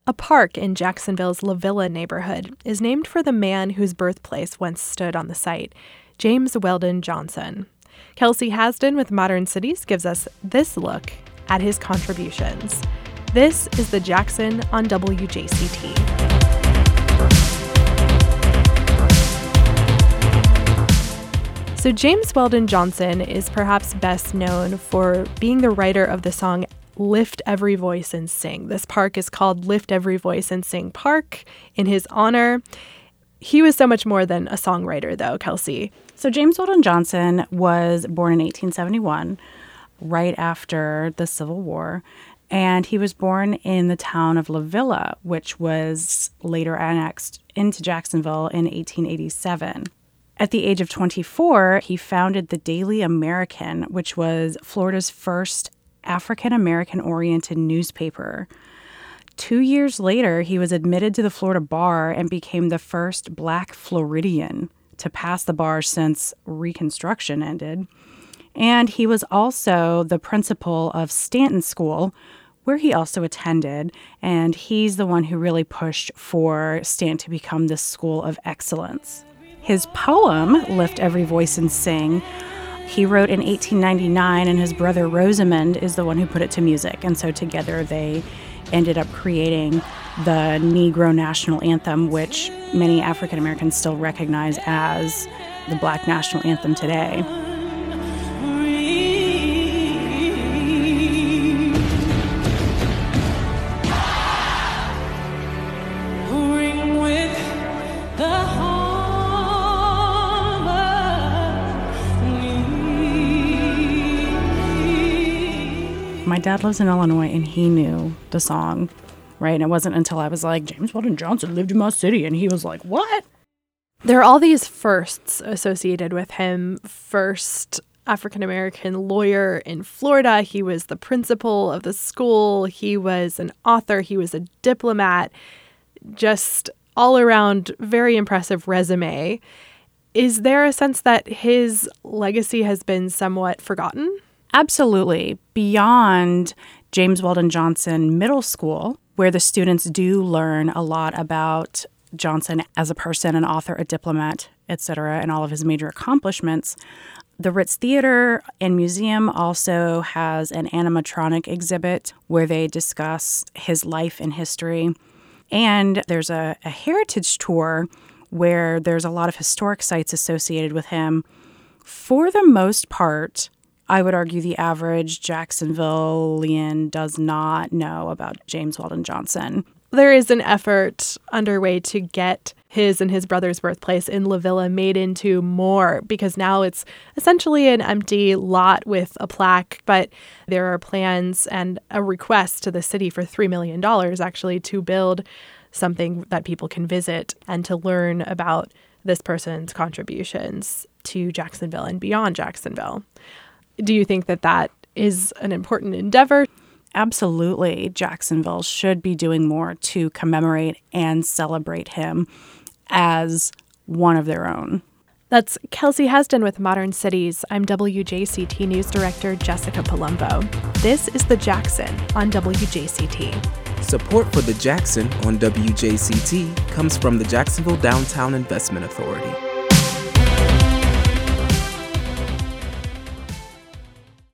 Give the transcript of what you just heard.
A park in Jacksonville's La Villa neighborhood is named for the man whose birthplace once stood on the site, James Weldon Johnson. Kelsey Hasden with Modern Cities gives us this look at his contributions. This is The Jackson on WJCT. So James Weldon Johnson is perhaps best known for being the writer of the song Lift Every Voice and Sing. This park is called Lift Every Voice and Sing Park in his honor. He was so much more than a songwriter, though, Kelsey. So James Weldon Johnson was born in 1871, right after the Civil War, and he was born in the town of La Villa, which was later annexed into Jacksonville in 1887. At the age of 24, he founded the Daily American, which was Florida's first African-American-oriented newspaper. 2 years later, he was admitted to the Florida bar and became the first Black Floridian to pass the bar since Reconstruction ended. And he was also the principal of Stanton School, where he also attended. And he's the one who really pushed for Stanton to become the school of excellence. His poem, Lift Every Voice and Sing, he wrote in 1899, and his brother Rosamond is the one who put it to music. And so together they ended up creating the Negro National Anthem, which many African Americans still recognize as the Black National Anthem today. My dad lives in Illinois, and he knew the song, right? And it wasn't until I was like, James Weldon Johnson lived in my city, and he was like, what? There are all these firsts associated with him. First African-American lawyer in Florida. He was the principal of the school. He was an author. He was a diplomat. Just all around, very impressive resume. Is there a sense that his legacy has been somewhat forgotten? Absolutely. Beyond James Weldon Johnson Middle School, where the students do learn a lot about Johnson as a person, an author, a diplomat, etc., and all of his major accomplishments, the Ritz Theater and Museum also has an animatronic exhibit where they discuss his life and history. And there's a heritage tour where there's a lot of historic sites associated with him. For the most part, I would argue the average Jacksonvillian does not know about James Weldon Johnson. There is an effort underway to get his and his brother's birthplace in La Villa made into more, because now it's essentially an empty lot with a plaque, but there are plans and a request to the city for $3 million actually to build something that people can visit and to learn about this person's contributions to Jacksonville and beyond Jacksonville. Do you think that that is an important endeavor? Absolutely. Jacksonville should be doing more to commemorate and celebrate him as one of their own. That's Kelsey Hasden with Modern Cities. I'm WJCT News Director Jessica Palumbo. This is The Jackson on WJCT. Support for The Jackson on WJCT comes from the Jacksonville Downtown Investment Authority.